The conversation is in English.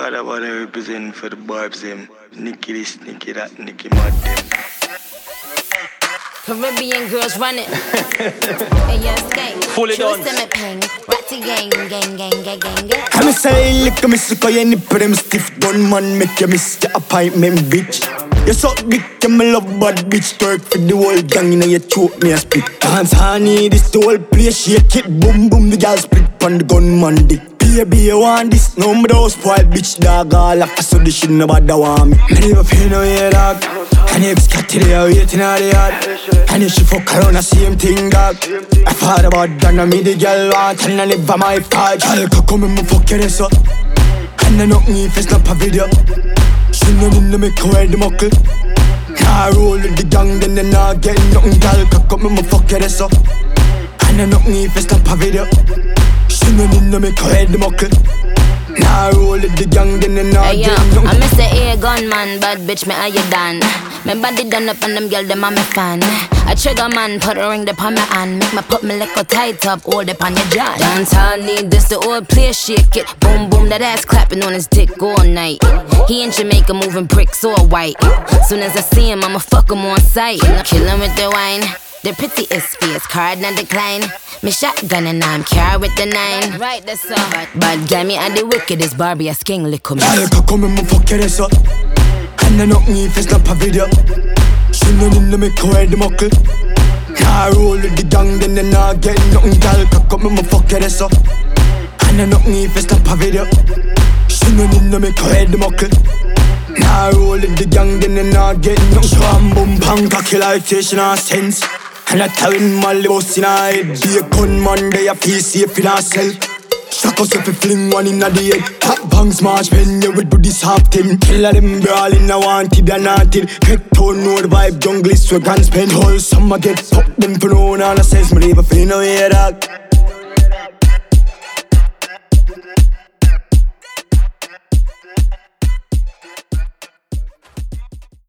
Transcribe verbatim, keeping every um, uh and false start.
God, I wanna represent for the Barbs them. Nicky this, Nicky that, Nicky mad them. Caribbean girls running. Hey, yes, gang. Fully done. Ratty gang, gang, gang, gang, gang, gang. I'm a say, lick a miss, cause you need prim stiff gun man, make you miss your appointment, bitch. You suck dick, you me love bad bitch. Twerk for the whole gang, now you choke me a spit. Dance honey, this the whole place, shake it, boom, boom, the girl split on the gunman dick. Baby, you want this, no me don't spoil bitch, dog. All up, so this shit nobody want me. Me never feel no way, dog. And if cat today, I waiting all the yard. And if she fuck around, the same thing, dog. I thought about that, now me the girl want. And I never my fault. Girl, can come and me fuck your ass up. And I knock me if it's not a video. She no need to make her wear the muckle. Nah, roll with the gang, then they not get nothing. Girl, can come and me fuck your ass up. And I knock me if it's not a video. She no need to make her wear the muckle. Nah, roll with the gang, then they not hey, get yo, nothing. I'm Mister A gunman, bad bitch, me how you done? My body done up and them girl, them are my fan. I trigger man, put a ring upon my hand. Make me put me little tight up, hold up on your jaw. Downtown need this, the old place, shake it. Boom, boom, that ass clapping on his dick all night. He in Jamaica moving bricks all white. Soon as I see him, I'ma fuck him on sight. Kill him with the wine. The pretty is fierce, card not decline. Me shotgun and I'm carry with the nine. Right, that's all. Bad guy, me and the wickedest Barbie, a sking lick me. Girl, can come and me fuck your ass up. And I knock me if it's not a video. She no need to make her wear the muckle. Nah, roll with the gang, then they not get nothing. Girl, can come and me fuck your ass up. And I knock me if it's not a video. She no need to make her wear the muckle. Nah, roll with the gang, then they not get nothing. Bam, boom, bang, cocky like this, she not sense. And I tell him Molly boss in her head. Be a gunman, they a feel safe in herself. Shock us if you fling one in the head. Hot bangs march when you would do this half thing. Kill them brawling, I wanted and wanted. Head tone, know the vibe, jungle is where guns spend. Whole summer get popped, them for no one. All I says, me never feel no way, dog.